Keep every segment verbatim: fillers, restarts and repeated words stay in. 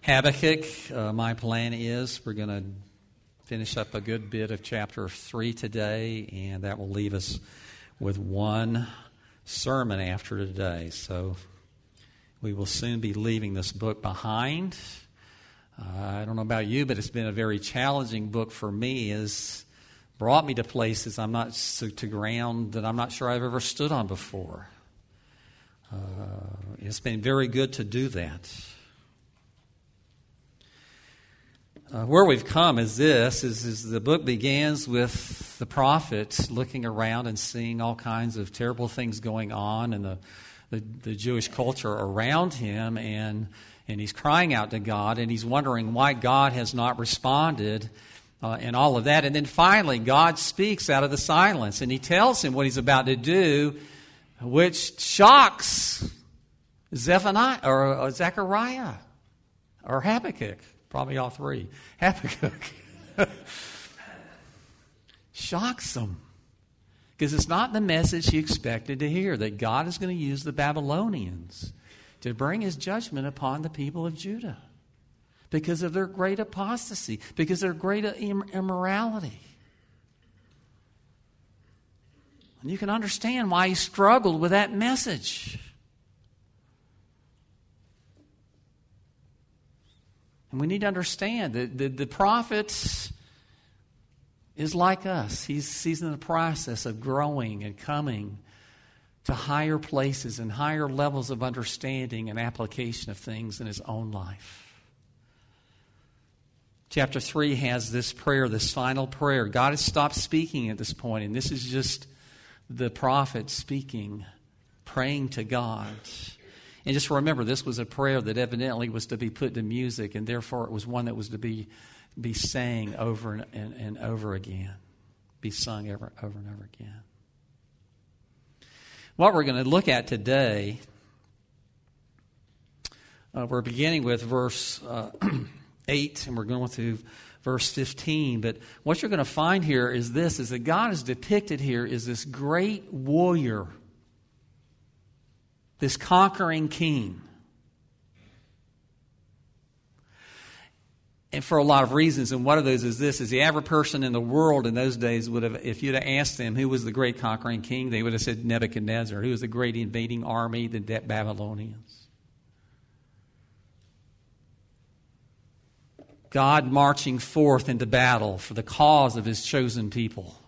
Habakkuk. Uh, my plan is we're going to finish up a good bit of chapter three today, and that will leave us with one sermon after today. So we will soon be leaving this book behind. Uh, I don't know about you, but it's been a very challenging book for me. It's brought me to places I'm not so, to ground that I'm not sure I've ever stood on before. Uh, it's been very good to do that. Uh, where we've come is this, is, is the book begins with the prophet looking around and seeing all kinds of terrible things going on in the, the, the Jewish culture around him, and, and he's crying out to God, and he's wondering why God has not responded uh, and all of that. And then finally, God speaks out of the silence, and he tells him what he's about to do, which shocks Zephaniah or, or Zechariah or Habakkuk. Probably all three. Habakkuk shocks them. Because it's not the message he expected to hear, that God is going to use the Babylonians to bring his judgment upon the people of Judah because of their great apostasy, because of their great immorality. And you can understand why he struggled with that message. And we need to understand that the, the prophet is like us. He's, he's in the process of growing and coming to higher places and higher levels of understanding and application of things in his own life. Chapter three has this prayer, this final prayer. God has stopped speaking at this point, and this is just the prophet speaking, praying to God. And just remember, this was a prayer that evidently was to be put to music, and therefore it was one that was to be be sang over and, and, and over again, be sung over, over and over again. What we're going to look at today, uh, we're beginning with verse uh, eight, and we're going through verse fifteen. But what you're going to find here is this, is that God is depicted here as this great warrior, this conquering king. And for a lot of reasons, and one of those is this, is the average person in the world in those days would have, if you'd have asked them who was the great conquering king, they would have said Nebuchadnezzar, who was the great invading army, the Babylonians. God marching forth into battle for the cause of his chosen people.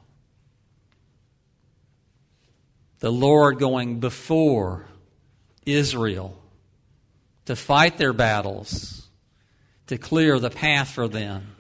The Lord going before Israel to fight their battles, to clear the path for them.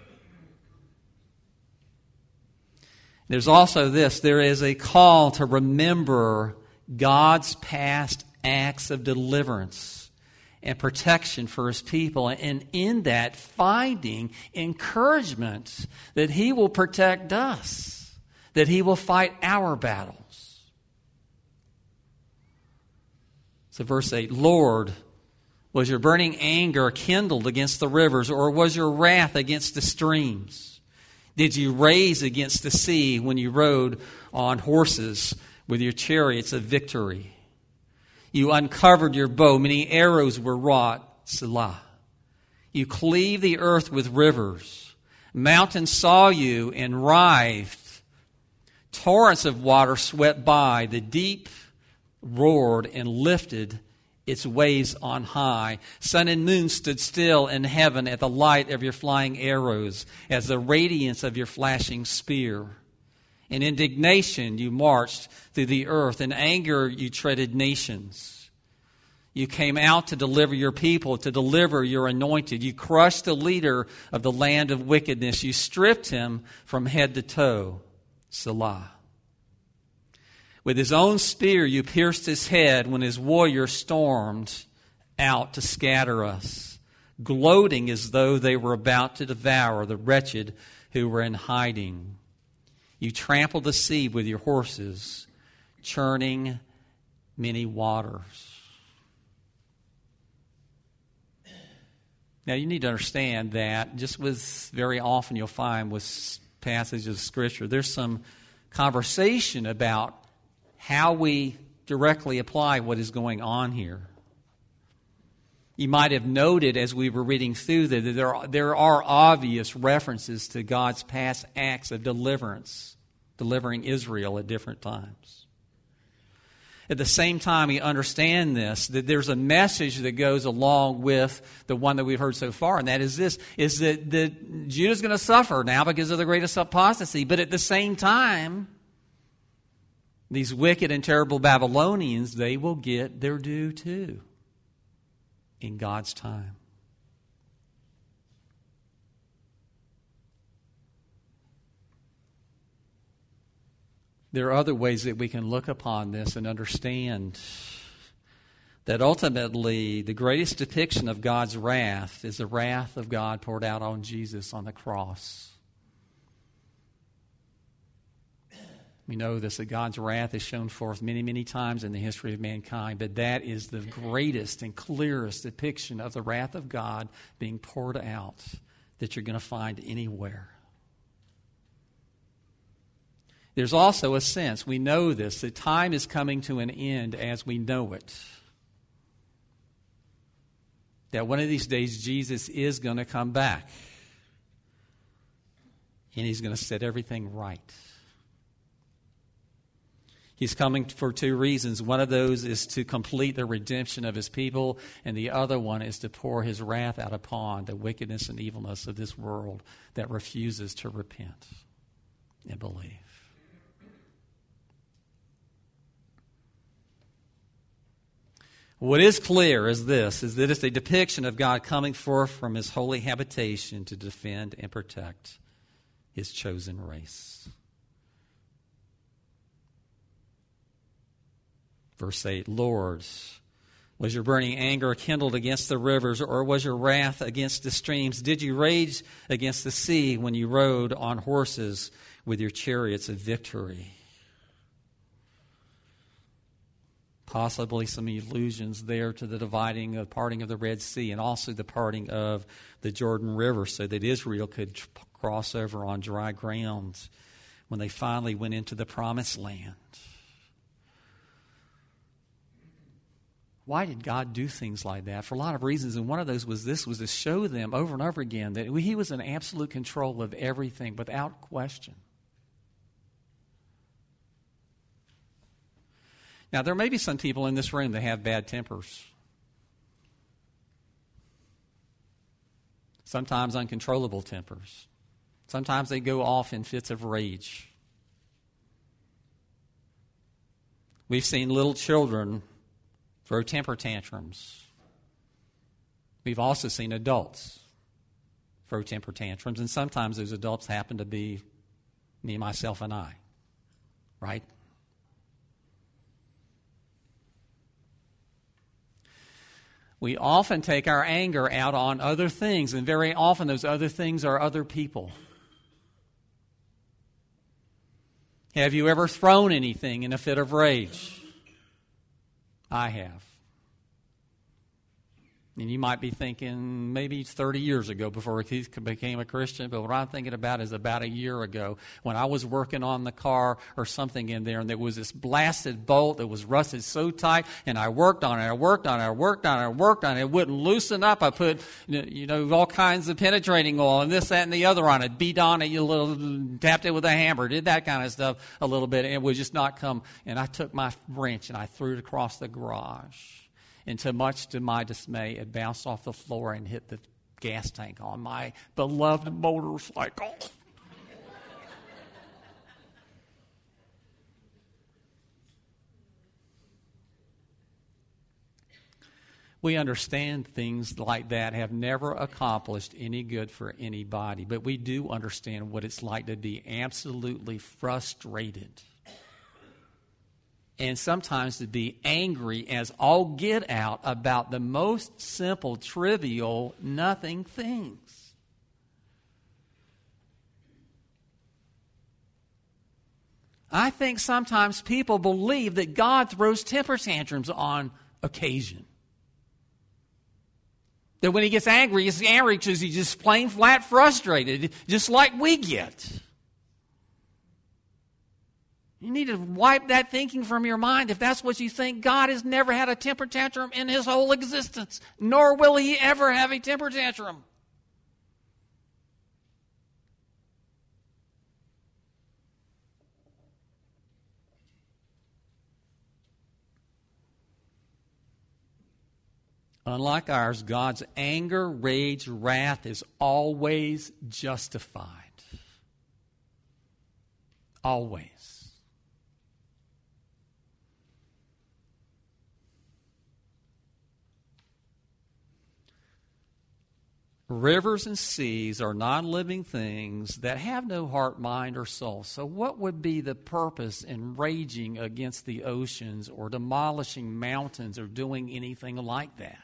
There's also this, there is a call to remember God's past acts of deliverance and protection for his people, and in that finding encouragement that he will protect us, that he will fight our battles. So verse eight, Lord, was your burning anger kindled against the rivers, or was your wrath against the streams? Did you raise against the sea when you rode on horses with your chariots of victory? You uncovered your bow, many arrows were wrought, Selah. You cleave the earth with rivers. Mountains saw you and writhed. Torrents of water swept by, the deep roared and lifted its waves on high. Sun and moon stood still in heaven at the light of your flying arrows, as the radiance of your flashing spear. In indignation you marched through the earth. In anger you treaded nations. You came out to deliver your people, to deliver your anointed. You crushed the leader of the land of wickedness. You stripped him from head to toe. Selah. With his own spear you pierced his head when his warrior stormed out to scatter us, gloating as though they were about to devour the wretched who were in hiding. You trampled the sea with your horses, churning many waters. Now you need to understand that just with very often you'll find with passages of Scripture, there's some conversation about how we directly apply what is going on here. You might have noted as we were reading through that there are, there are obvious references to God's past acts of deliverance, delivering Israel at different times. At the same time, we understand this, that there's a message that goes along with the one that we've heard so far, and that is this, is that, that Judah's going to suffer now because of the greatest apostasy. But at the same time, these wicked and terrible Babylonians, they will get their due too in God's time. There are other ways that we can look upon this and understand that ultimately the greatest depiction of God's wrath is the wrath of God poured out on Jesus on the cross. We know this, that God's wrath is shown forth many, many times in the history of mankind, but that is the greatest and clearest depiction of the wrath of God being poured out that you're going to find anywhere. There's also a sense, we know this, that time is coming to an end as we know it. That one of these days Jesus is going to come back. And he's going to set everything right. He's coming for two reasons. One of those is to complete the redemption of his people, and the other one is to pour his wrath out upon the wickedness and evilness of this world that refuses to repent and believe. What is clear is this, is that it's a depiction of God coming forth from his holy habitation to defend and protect his chosen race. Verse eight, Lord, was your burning anger kindled against the rivers, or was your wrath against the streams? Did you rage against the sea when you rode on horses with your chariots of victory? Possibly some allusions there to the dividing, the parting of the Red Sea, and also the parting of the Jordan River so that Israel could tr- cross over on dry ground when they finally went into the Promised Land. Why did God do things like that? For a lot of reasons, and one of those was this, was to show them over and over again that he was in absolute control of everything without question. Now, there may be some people in this room that have bad tempers. Sometimes uncontrollable tempers. Sometimes they go off in fits of rage. We've seen little children throw temper tantrums. We've also seen adults throw temper tantrums, and sometimes those adults happen to be me, myself, and I. Right? We often take our anger out on other things, and very often those other things are other people. Have you ever thrown anything in a fit of rage? I have. And you might be thinking maybe thirty years ago before Keith became a Christian, but what I'm thinking about is about a year ago when I was working on the car or something in there, and there was this blasted bolt that was rusted so tight, and I worked on it, I worked on it, I worked on it, I worked on it. It wouldn't loosen up. I put, you know, all kinds of penetrating oil and this, that, and the other on it, beat on it, you little, tapped it with a hammer, did that kind of stuff a little bit, and it would just not come. And I took my wrench and I threw it across the garage. And to much to my dismay, it bounced off the floor and hit the gas tank on my beloved motorcycle. We understand things like that have never accomplished any good for anybody, but we do understand what it's like to be absolutely frustrated. And sometimes to be angry as all get out about the most simple, trivial, nothing things. I think sometimes people believe that God throws temper tantrums on occasion. That when he gets angry, he's angry because he's just plain flat frustrated, just like we get. You need to wipe that thinking from your mind if that's what you think. God has never had a temper tantrum in his whole existence, nor will he ever have a temper tantrum. Unlike ours, God's anger, rage, wrath is always justified. Always. Rivers and seas are non-living things that have no heart, mind, or soul. So what would be the purpose in raging against the oceans or demolishing mountains or doing anything like that?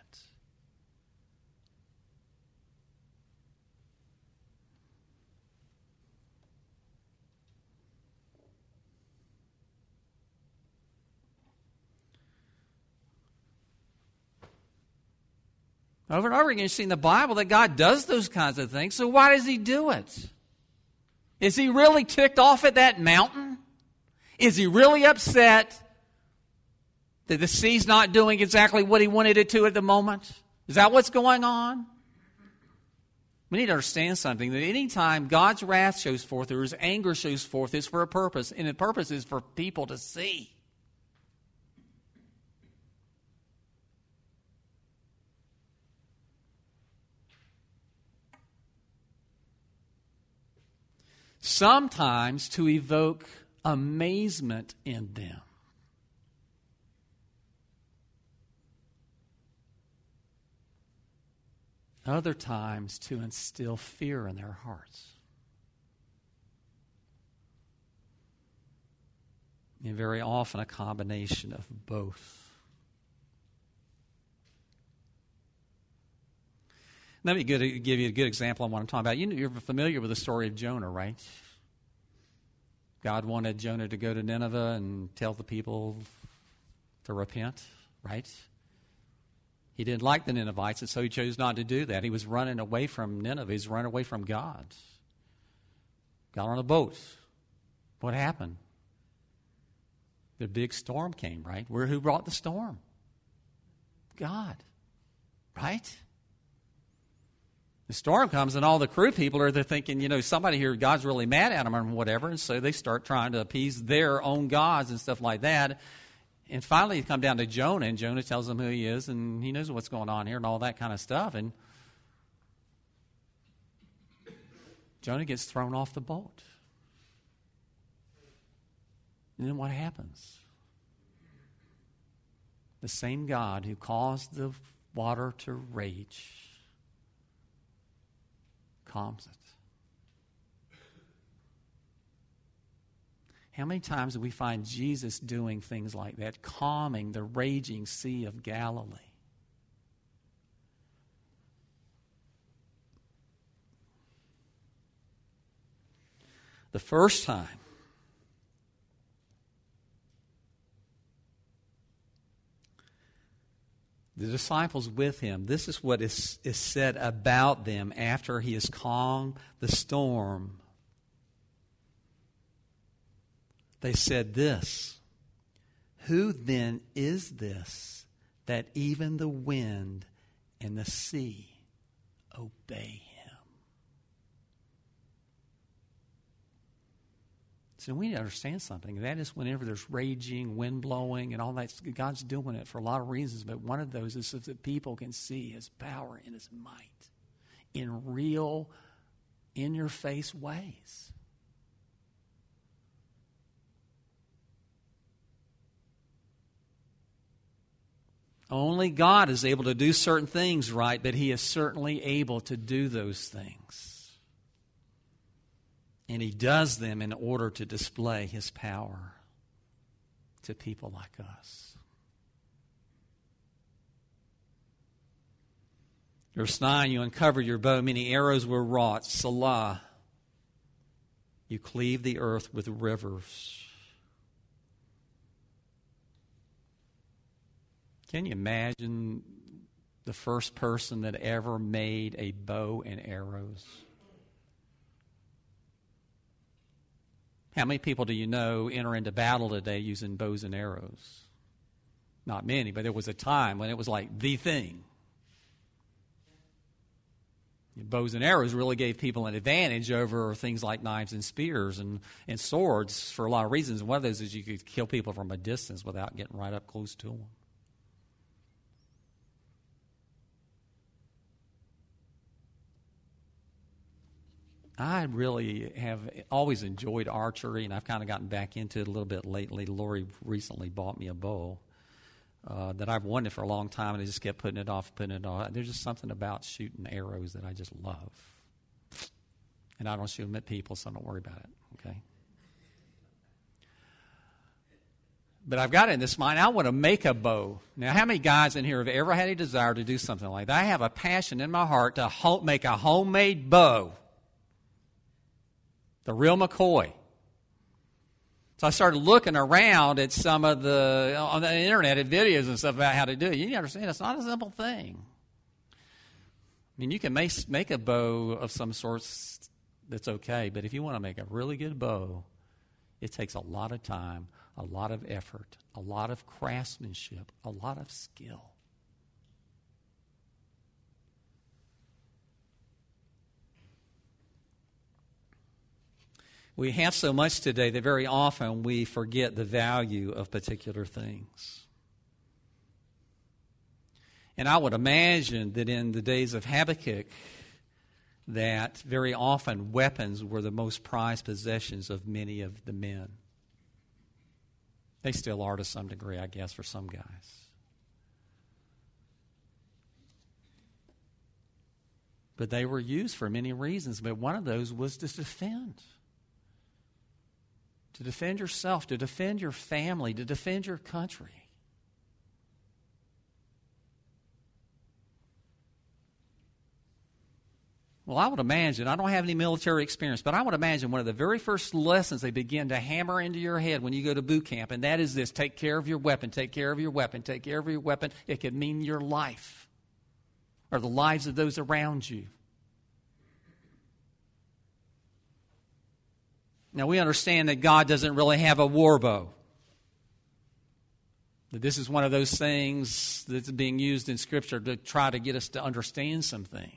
Over and over again, you see in the Bible that God does those kinds of things. So why does he do it? Is he really ticked off at that mountain? Is he really upset that the sea's not doing exactly what he wanted it to at the moment? Is that what's going on? We need to understand something, that any time God's wrath shows forth or his anger shows forth, it's for a purpose, and the purpose is for people to see. Sometimes to evoke amazement in them. Other times to instill fear in their hearts. And very often a combination of both. Let me give you a good example of what I'm talking about. You're familiar with the story of Jonah, right? God wanted Jonah to go to Nineveh and tell the people to repent, right? He didn't like the Ninevites, and so he chose not to do that. He was running away from Nineveh. He was running away from God. Got on a boat. What happened? The big storm came, right? Where who brought the storm? God, right? The storm comes and all the crew people are there thinking, you know, somebody here, God's really mad at them or whatever, and so they start trying to appease their own gods and stuff like that. And finally, they come down to Jonah, and Jonah tells them who he is, and he knows what's going on here and all that kind of stuff. And Jonah gets thrown off the boat. And then what happens? The same God who caused the water to rage calms it. How many times do we find Jesus doing things like that, calming the raging Sea of Galilee? The first time the disciples with him, this is what is, is said about them after he has calmed the storm. They said this, "Who then is this that even the wind and the sea obey him?" So we need to understand something. That is whenever there's raging, wind blowing, and all that. God's doing it for a lot of reasons, but one of those is so that people can see his power and his might in real, in-your-face ways. Only God is able to do certain things right, but he is certainly able to do those things. And he does them in order to display his power to people like us. Verse nine, you uncover your bow, many arrows were wrought. Selah. You cleave the earth with rivers. Can you imagine the first person that ever made a bow and arrows? How many people do you know enter into battle today using bows and arrows? Not many, but there was a time when it was like the thing. Bows and arrows really gave people an advantage over things like knives and spears and, and swords for a lot of reasons. One of those is you could kill people from a distance without getting right up close to them. I really have always enjoyed archery, and I've kind of gotten back into it a little bit lately. Lori recently bought me a bow uh, that I've wanted for a long time, and I just kept putting it off, putting it off. There's just something about shooting arrows that I just love. And I don't shoot them at people, so don't worry about it, okay? But I've got it in this mind, I want to make a bow. Now, how many guys in here have ever had a desire to do something like that? I have a passion in my heart to ho- make a homemade bow. The real McCoy. So I started looking around at some of the, on the internet, at videos and stuff about how to do it. You need to understand, it's not a simple thing. I mean, you can make, make a bow of some sorts that's okay, but if you want to make a really good bow, it takes a lot of time, a lot of effort, a lot of craftsmanship, a lot of skill. We have so much today that very often we forget the value of particular things. And I would imagine that in the days of Habakkuk, that very often weapons were the most prized possessions of many of the men. They still are to some degree, I guess, for some guys. But they were used for many reasons, but one of those was to defend. To defend yourself, to defend your family, to defend your country. Well, I would imagine, I don't have any military experience, but I would imagine one of the very first lessons they begin to hammer into your head when you go to boot camp, and that is this: take care of your weapon, take care of your weapon, take care of your weapon. It could mean your life or the lives of those around you. Now, we understand that God doesn't really have a war bow. That this is one of those things that's being used in Scripture to try to get us to understand some things.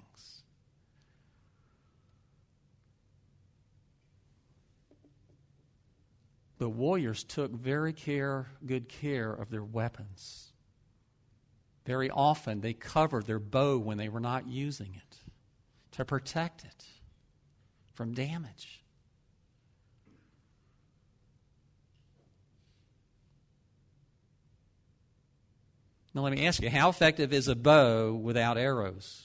The warriors took very care, good care of their weapons. Very often they covered their bow when they were not using it to protect it from damage. Now let me ask you, how effective is a bow without arrows?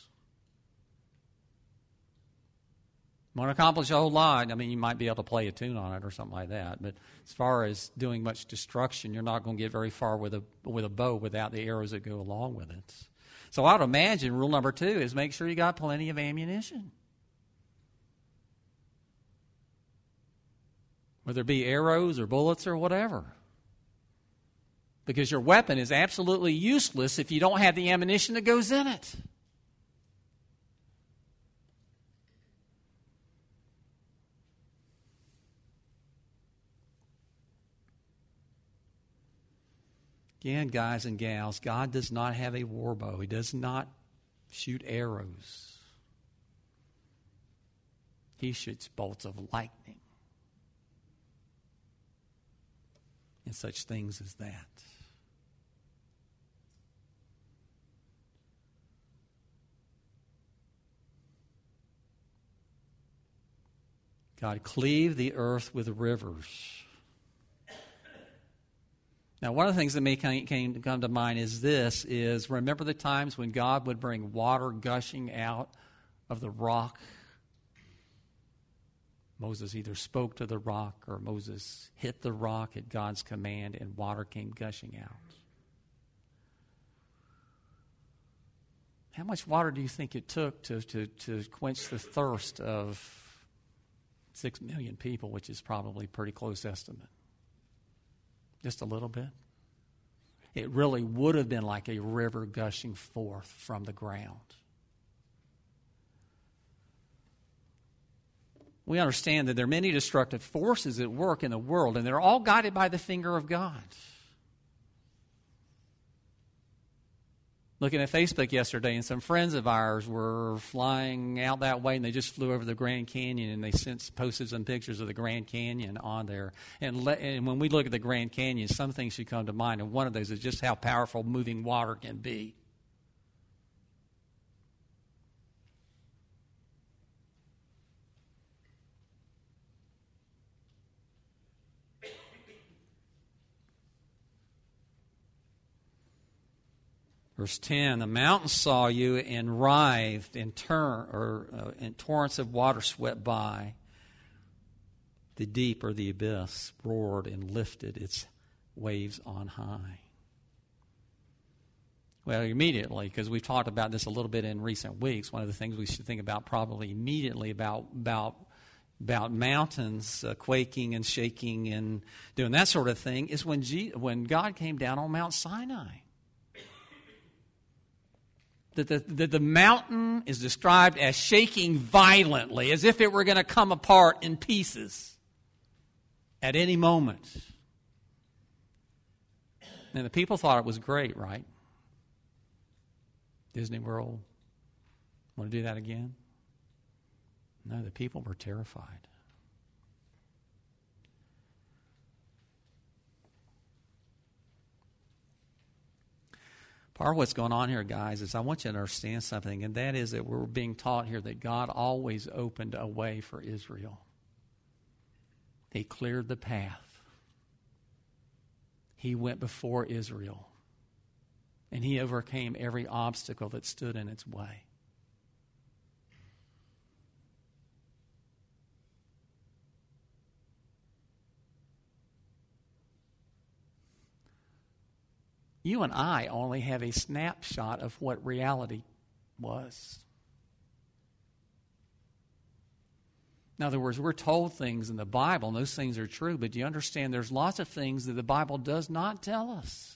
Want to accomplish a whole lot, I mean, you might be able to play a tune on it or something like that, but as far as doing much destruction, you're not going to get very far with a with a bow without the arrows that go along with it. So I would imagine rule number two is make sure you got plenty of ammunition. Whether it be arrows or bullets or whatever. Because your weapon is absolutely useless if you don't have the ammunition that goes in it. Again, guys and gals, God does not have a war bow. He does not shoot arrows. He shoots bolts of lightning and such things as that. God cleaved the earth with rivers. Now, one of the things that may came to come to mind is this, is remember the times when God would bring water gushing out of the rock? Moses either spoke to the rock or Moses hit the rock at God's command and water came gushing out. How much water do you think it took to, to, to quench the thirst of six million people, which is probably a pretty close estimate? Just a little bit. It really would have been like a river gushing forth from the ground. we understand that there are many destructive forces at work in the world, and they're all guided by the finger of God. Looking at Facebook yesterday, and some friends of ours were flying out that way, and they just flew over the Grand Canyon, and they since posted some pictures of the Grand Canyon on there. And, le- and when we look at the Grand Canyon, some things should come to mind, and one of those is just how powerful moving water can be. Verse ten, the mountains saw you and writhed, and, tur- or, uh, and torrents of water swept by. The deep, or the abyss, roared and lifted its waves on high. Well, immediately, because we've talked about this a little bit in recent weeks, one of the things we should think about probably immediately about, about, about mountains uh, quaking and shaking and doing that sort of thing is when, G- when God came down on Mount Sinai. That the, that the mountain is described as shaking violently, as if it were going to come apart in pieces at any moment. And the people thought it was great, right? Disney World. Want to do that again? No, the people were terrified. Part of what's going on here, guys, is I want you to understand something, and that is that we're being taught here that God always opened a way for Israel. He cleared the path. He went before Israel, and he overcame every obstacle that stood in its way. You and I only have a snapshot of what reality was. In other words, we're told things in the Bible, and those things are true, but do you understand there's lots of things that the Bible does not tell us?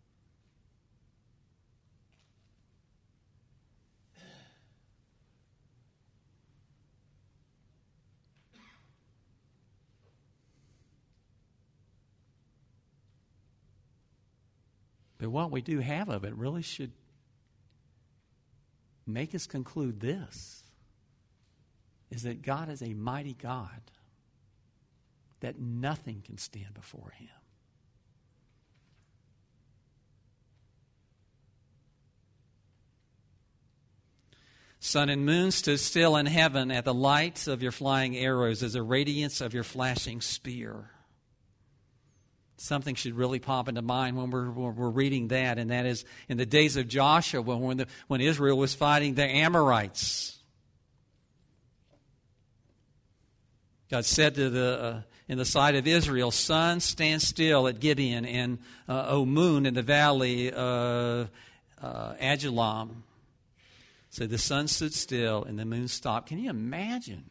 But what we do have of it really should make us conclude this, is that God is a mighty God, that nothing can stand before him. Sun and moon stood still in heaven at the light of your flying arrows, as the radiance of your flashing spear. Something should really pop into mind when we're, when we're reading that, and that is in the days of Joshua, when, the, when Israel was fighting the Amorites. God said to the uh, in the sight of Israel, sun, stand still at Gibeon, and uh, O moon in the valley uh, uh, Ajalon. So the sun stood still and the moon stopped. Can you imagine?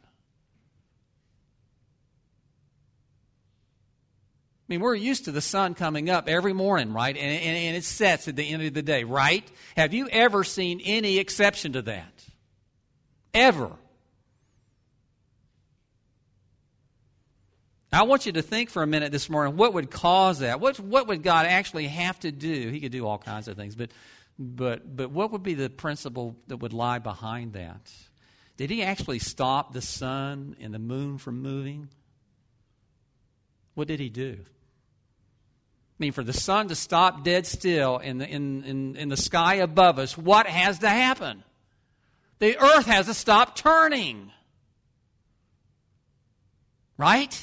I mean, we're used to the sun coming up every morning, right? And, and, and it sets at the end of the day, right? Have you ever seen any exception to that? Ever? I want you to think for a minute this morning, what would cause that? What, what would God actually have to do? He could do all kinds of things, but, but, but what would be the principle that would lie behind that? Did he actually stop the sun and the moon from moving? What did he do? I mean, for the sun to stop dead still in the, in, in, in the sky above us, what has to happen? The earth has to stop turning. Right?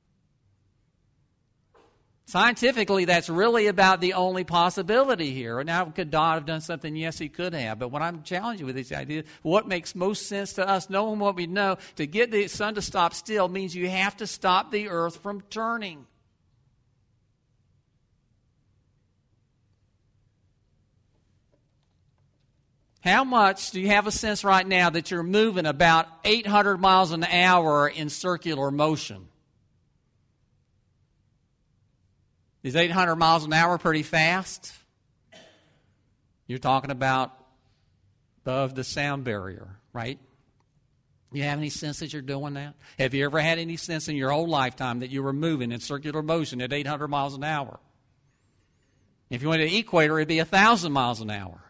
Scientifically, that's really about the only possibility here. Now, could God have done something? Yes, he could have. But what I'm challenging with this idea, what makes most sense to us, knowing what we know, to get the sun to stop still means you have to stop the earth from turning. How much do you have a sense right now that you're moving about eight hundred miles an hour in circular motion? Is eight hundred miles an hour pretty fast? You're talking about above the sound barrier, right? You have any sense that you're doing that? Have you ever had any sense in your whole lifetime that you were moving in circular motion at eight hundred miles an hour? If you went to the equator, it'd be one thousand miles an hour.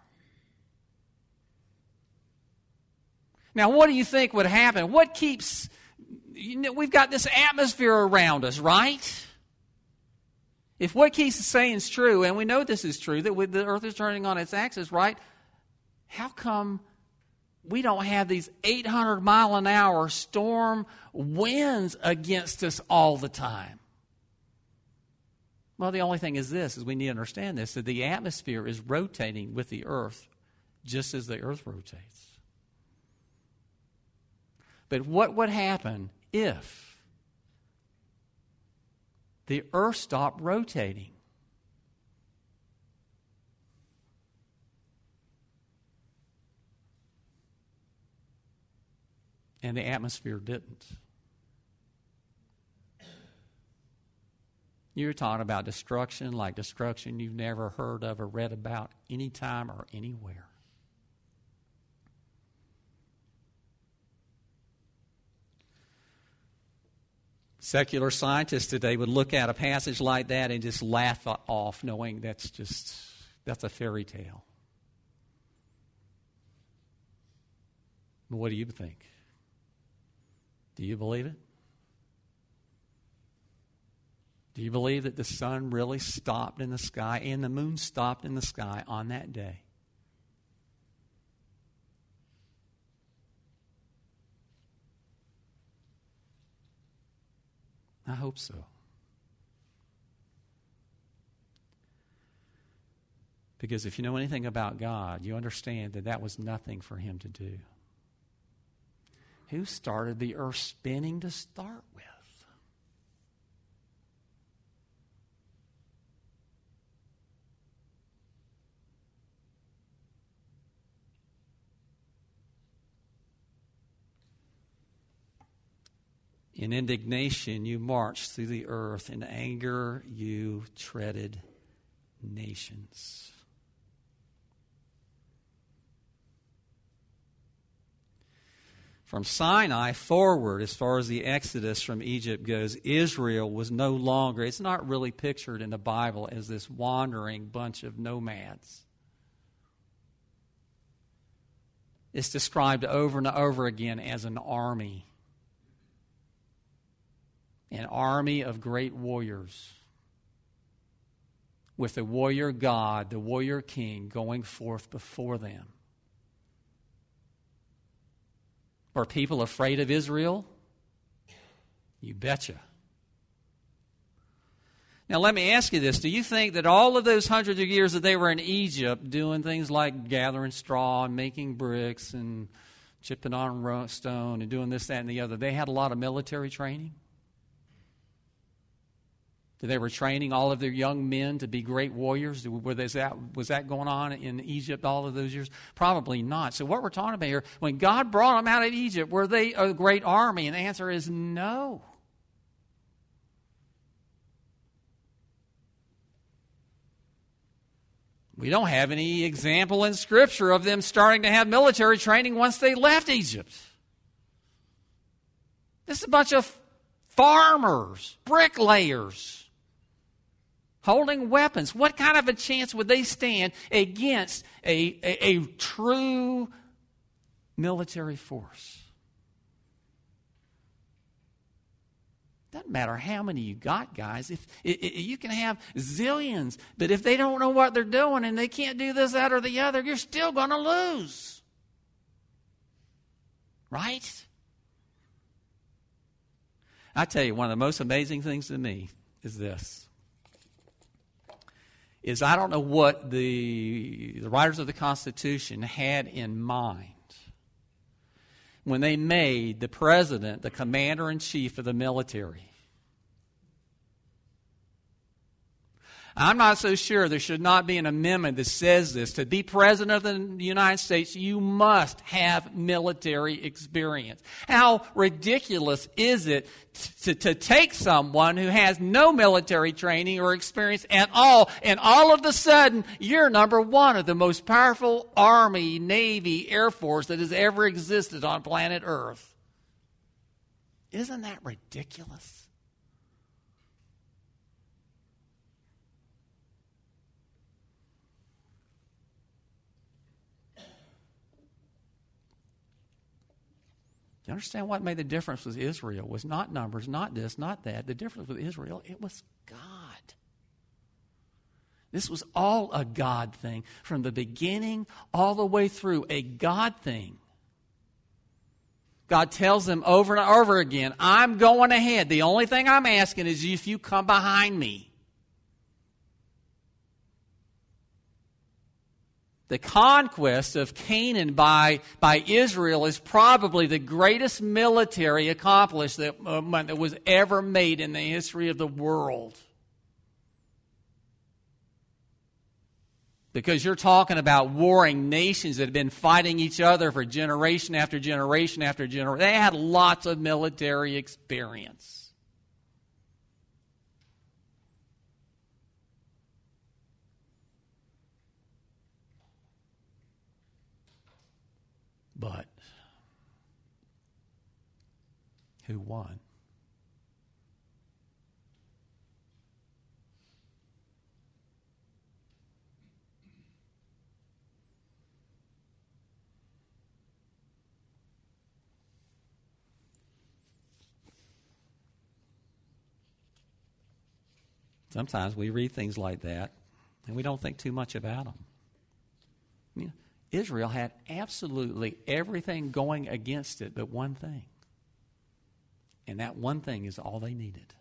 Now, what do you think would happen? What keeps, you know, we've got this atmosphere around us, right? If what keeps saying is true, and we know this is true, that the earth is turning on its axis, right? How come we don't have these eight hundred mile an hour storm winds against us all the time? Well, the only thing is this, is we need to understand this, that the atmosphere is rotating with the earth just as the earth rotates. But what would happen if the earth stopped rotating? And the atmosphere didn't. You're talking about destruction like destruction you've never heard of or read about any time or anywhere. Secular scientists today would look at a passage like that and just laugh off, knowing that's just, that's a fairy tale. What do you think? Do you believe it? Do you believe that the sun really stopped in the sky and the moon stopped in the sky on that day? I hope so. Because if you know anything about God, you understand that that was nothing for him to do. Who started the earth spinning to start with? In indignation, you marched through the earth. In anger, you treaded nations. From Sinai forward, as far as the exodus from Egypt goes, Israel was no longer, it's not really pictured in the Bible as this wandering bunch of nomads. It's described over and over again as an army. An army of great warriors, with the warrior God, the warrior king, going forth before them. Are people afraid of Israel? You betcha. Now let me ask you this. Do you think that all of those hundreds of years that they were in Egypt doing things like gathering straw and making bricks and chipping on stone and doing this, that, and the other, they had a lot of military training? They were training all of their young men to be great warriors? Was that, was that going on in Egypt all of those years? Probably not. So what we're talking about here, when God brought them out of Egypt, were they a great army? And the answer is no. We don't have any example in Scripture of them starting to have military training once they left Egypt. This is a bunch of farmers, bricklayers, holding weapons. What kind of a chance would they stand against a, a, a true military force? Doesn't matter how many you got, guys. If it, it, you can have zillions, but if they don't know what they're doing and they can't do this, that, or the other, you're still going to lose. Right? I tell you, one of the most amazing things to me is this. Is I don't know what the, the writers of the Constitution had in mind when they made the president the commander-in-chief of the military. I'm not so sure there should not be an amendment that says this. To be president of the United States, you must have military experience. How ridiculous is it to, to take someone who has no military training or experience at all, and all of a sudden, you're number one of the most powerful Army, Navy, Air Force that has ever existed on planet Earth. Isn't that ridiculous? You understand what made the difference with Israel? Was not numbers, not this, not that. The difference with Israel, it was God. This was all a God thing. From the beginning all the way through, a God thing. God tells them over and over again, I'm going ahead. The only thing I'm asking is if you come behind me. The conquest of Canaan by, by Israel is probably the greatest military accomplishment that, uh, that was ever made in the history of the world. Because you're talking about warring nations that have been fighting each other for generation after generation after generation. They had lots of military experience. But who won? Sometimes we read things like that and we don't think too much about them. You know, Israel had absolutely everything going against it but one thing. And that one thing is all they needed.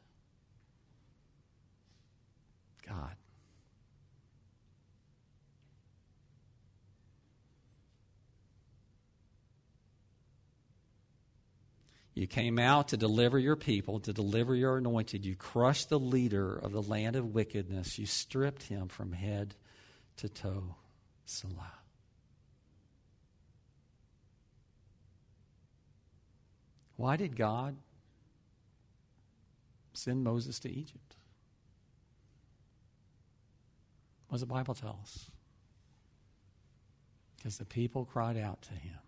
God. You came out to deliver your people, to deliver your anointed. You crushed the leader of the land of wickedness. You stripped him from head to toe. Selah. Why did God send Moses to Egypt? What does the Bible tell us? Because the people cried out to him.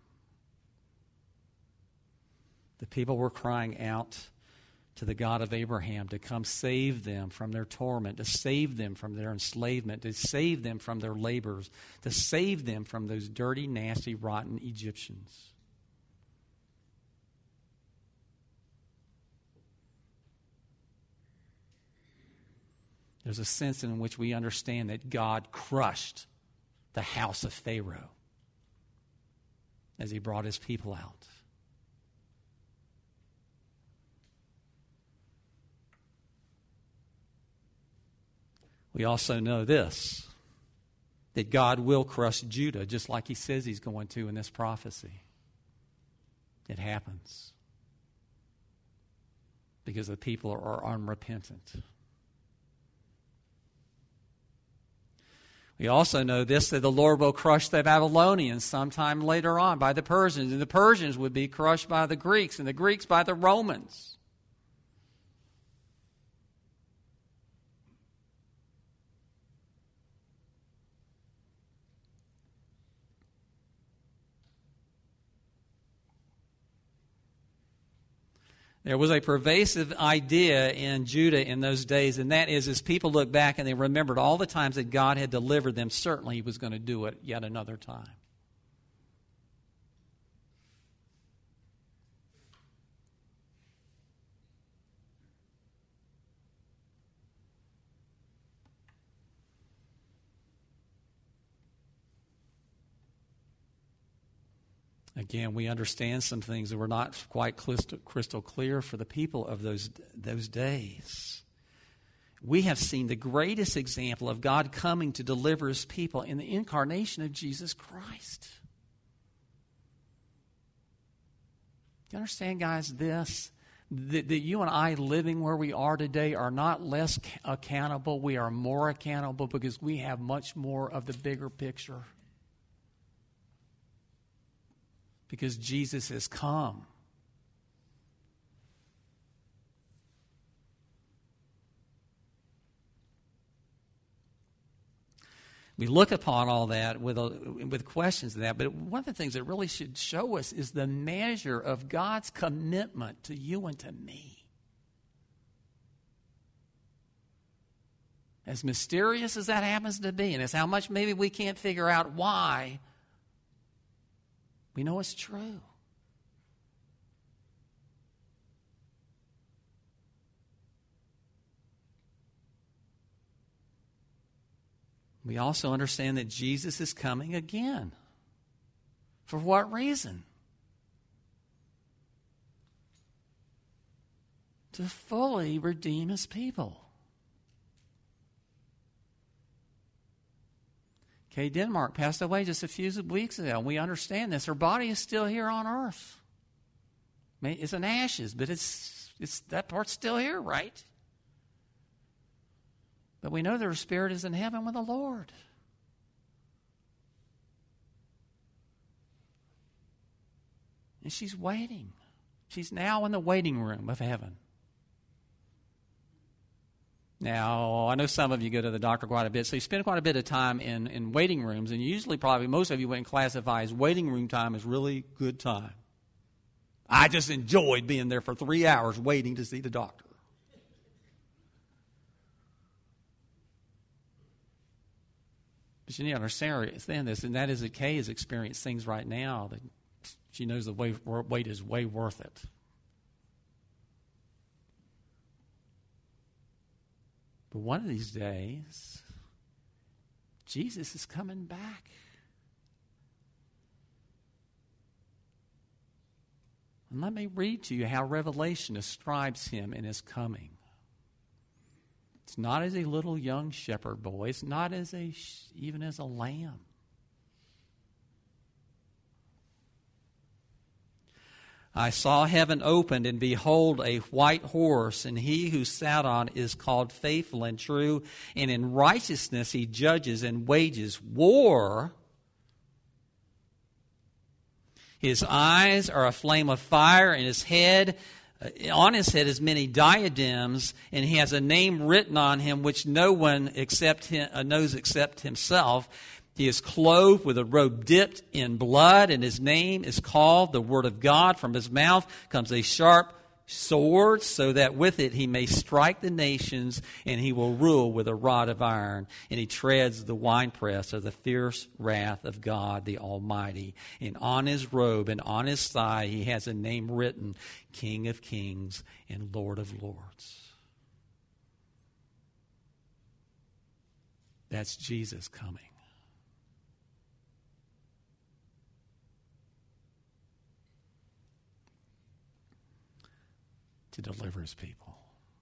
The people were crying out to the God of Abraham to come save them from their torment, to save them from their enslavement, to save them from their labors, to save them from those dirty, nasty, rotten Egyptians. There's a sense in which we understand that God crushed the house of Pharaoh as he brought his people out. We also know this, that God will crush Judah just like he says he's going to in this prophecy. It happens because the people are unrepentant. We also know this, that the Lord will crush the Babylonians sometime later on by the Persians, and the Persians would be crushed by the Greeks, and the Greeks by the Romans. There was a pervasive idea in Judah in those days, and that is as people look back and they remembered all the times that God had delivered them, certainly he was going to do it yet another time. Again, we understand some things that were not quite crystal clear for the people of those, those days. We have seen the greatest example of God coming to deliver his people in the incarnation of Jesus Christ. Do you understand, guys, this? That, that you and I living where we are today are not less accountable. We are more accountable because we have much more of the bigger picture. Because Jesus has come. We look upon all that with, a, with questions of that, but one of the things that really should show us is the measure of God's commitment to you and to me. As mysterious as that happens to be, and as how much maybe we can't figure out why, we know it's true. We also understand that Jesus is coming again. For what reason? To fully redeem his people. Kay Denmark passed away just a few weeks ago. We understand this. Her body is still here on earth. It's in ashes, but it's, it's that part's still here, right? But we know that her spirit is in heaven with the Lord. And she's waiting. She's now in the waiting room of heaven. Now, I know some of you go to the doctor quite a bit, so you spend quite a bit of time in, in waiting rooms, and usually probably most of you wouldn't classify as waiting room time as really good time. I just enjoyed being there for three hours waiting to see the doctor. But you need to understand this, and that is that Kay has experienced things right now that she knows the wait is way worth it. But one of these days, Jesus is coming back. And let me read to you how Revelation describes him in his coming. It's not as a little young shepherd boy. It's not as a even as a lamb. I saw heaven opened, and behold, a white horse, and he who sat on is called Faithful and True, and in righteousness he judges and wages war. His eyes are a flame of fire, and his head, on his head is many diadems, and he has a name written on him which no one except him, uh, knows except himself. He is clothed with a robe dipped in blood, and his name is called the Word of God. From his mouth comes a sharp sword, so that with it he may strike the nations, and he will rule with a rod of iron. And he treads the winepress of the fierce wrath of God the Almighty. And on his robe and on his thigh he has a name written, King of Kings and Lord of Lords. That's Jesus coming. To deliver his people.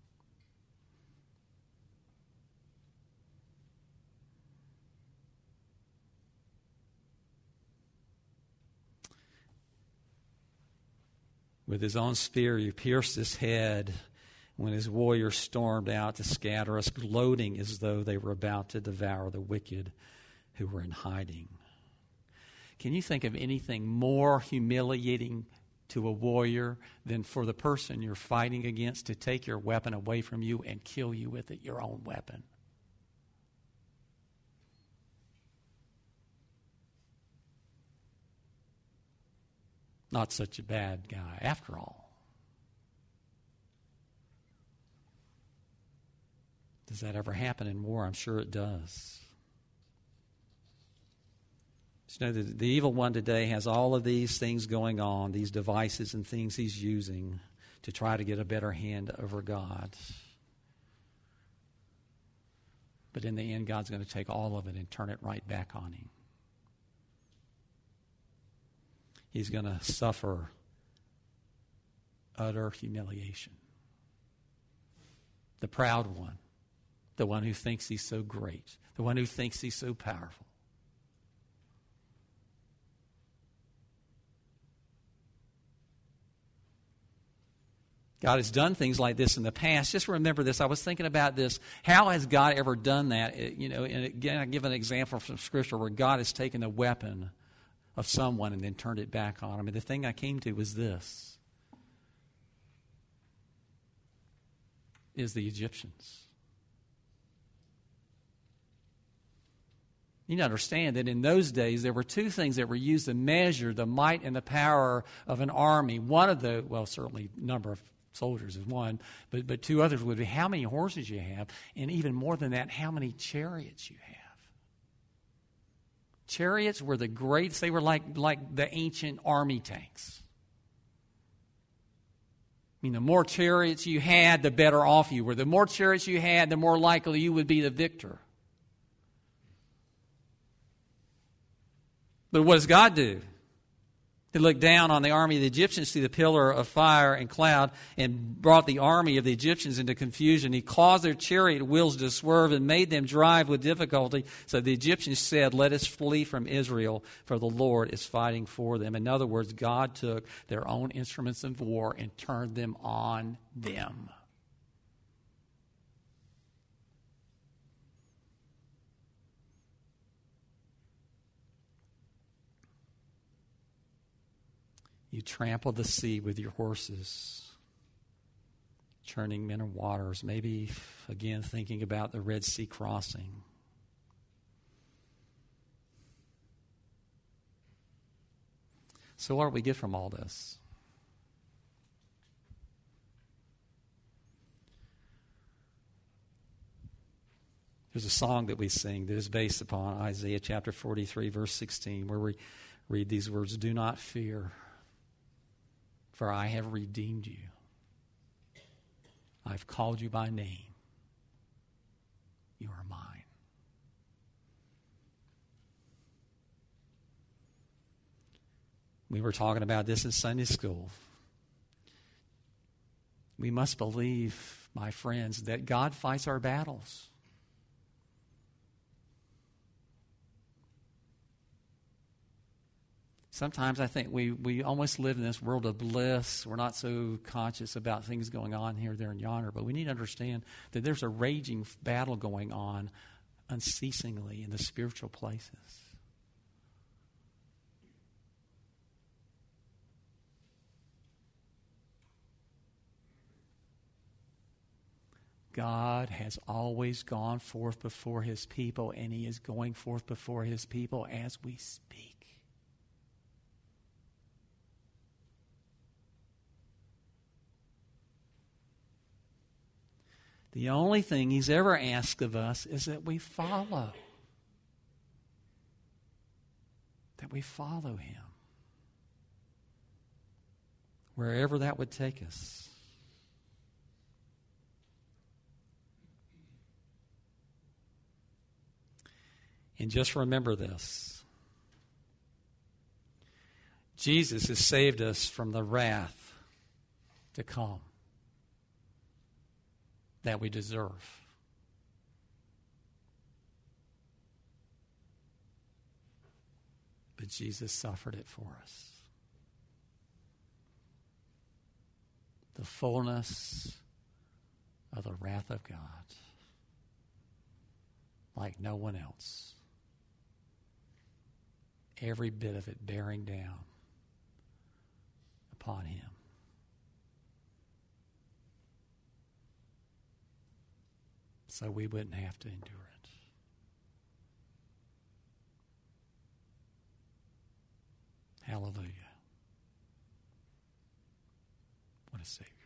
With his own spear he pierced his head when his warriors stormed out to scatter us, gloating as though they were about to devour the wicked who were in hiding. Can you think of anything more humiliating to a warrior than for the person you're fighting against to take your weapon away from you and kill you with it, your own weapon? Not such a bad guy after all. Does that ever happen in war? I'm sure it does. You know, the, the evil one today has all of these things going on, these devices and things he's using to try to get a better hand over God. But in the end, God's going to take all of it and turn it right back on him. He's going to suffer utter humiliation. The proud one, the one who thinks he's so great, the one who thinks he's so powerful. God has done things like this in the past. Just remember this. I was thinking about this. How has God ever done that? It, you know, and again, I give an example from Scripture where God has taken the weapon of someone and then turned it back on him. And the thing I came to was this: is the Egyptians. You need to understand that in those days there were two things that were used to measure the might and the power of an army. One of the, well, certainly number of soldiers is one, but, but two others would be how many horses you have, and even more than that, how many chariots you have. Chariots were the greatest. They were like, like the ancient army tanks. I mean, the more chariots you had, the better off you were. The more chariots you had, the more likely you would be the victor. But what does God do? He looked down on the army of the Egyptians through the pillar of fire and cloud and brought the army of the Egyptians into confusion. He caused their chariot wheels to swerve and made them drive with difficulty. So the Egyptians said, "Let us flee from Israel, for the Lord is fighting for them." In other words, God took their own instruments of war and turned them on them. You trample the sea with your horses, churning men and waters. Maybe, again, thinking about the Red Sea crossing. So what do we get from all this? There's a song that we sing that is based upon Isaiah chapter forty-three, verse sixteen, where we read these words, "Do not fear, for I have redeemed you. I've called you by name. You are mine." We were talking about this in Sunday school. We must believe, my friends, that God fights our battles. Sometimes I think we, we almost live in this world of bliss. We're not so conscious about things going on here, there, and yonder. But we need to understand that there's a raging battle going on unceasingly in the spiritual places. God has always gone forth before his people, and he is going forth before his people as we speak. The only thing he's ever asked of us is that we follow. That we follow him. Wherever that would take us. And just remember this. Jesus has saved us from the wrath to come that we deserve. But Jesus suffered it for us. The fullness of the wrath of God, like no one else. Every bit of it bearing down upon him. So we wouldn't have to endure it. Hallelujah. What a Savior.